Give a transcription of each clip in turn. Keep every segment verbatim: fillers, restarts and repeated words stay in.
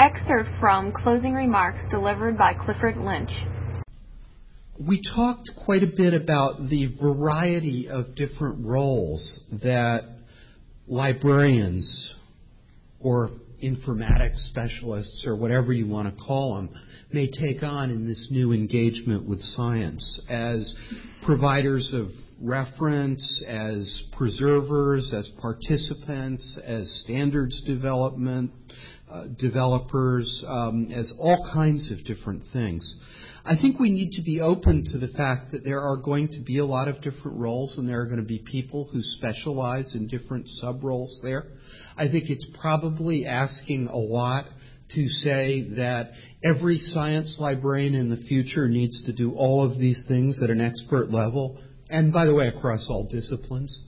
excerpt from closing remarks delivered by Clifford Lynch. We talked quite a bit about the variety of different roles that librarians or informatics specialists or whatever you want to call them may take on in this new engagement with science as providers of reference, as preservers, as participants, as standards development uh, developers, um, as all kinds of different things. I think we need to be open to the fact that there are going to be a lot of different roles, and there are going to be people who specialize in different sub-roles there. I think it's probably asking a lot to say that every science librarian in the future needs to do all of these things at an expert level, and by the way, across all disciplines.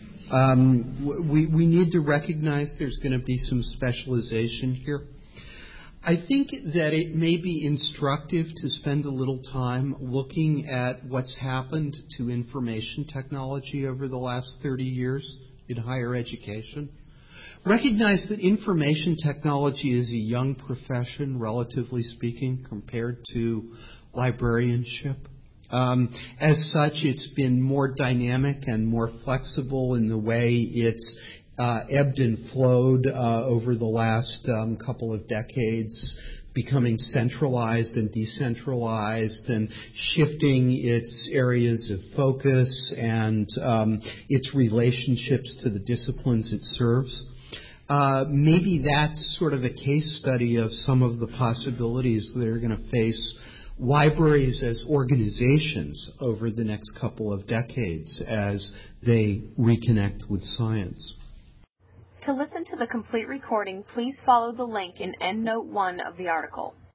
Um, we, we need to recognize there's going to be some specialization here. I think that it may be instructive to spend a little time looking at what's happened to information technology over the last thirty years in higher education. Recognize that information technology is a young profession, relatively speaking, compared to librarianship. Um, as such, it's been more dynamic and more flexible in the way it's uh, ebbed and flowed uh, over the last um, couple of decades, becoming centralized and decentralized and shifting its areas of focus and um, its relationships to the disciplines it serves. Uh, maybe that's sort of a case study of some of the possibilities that are going to face libraries as organizations over the next couple of decades as they reconnect with science. To listen to the complete recording, please follow the link in EndNote one of the article.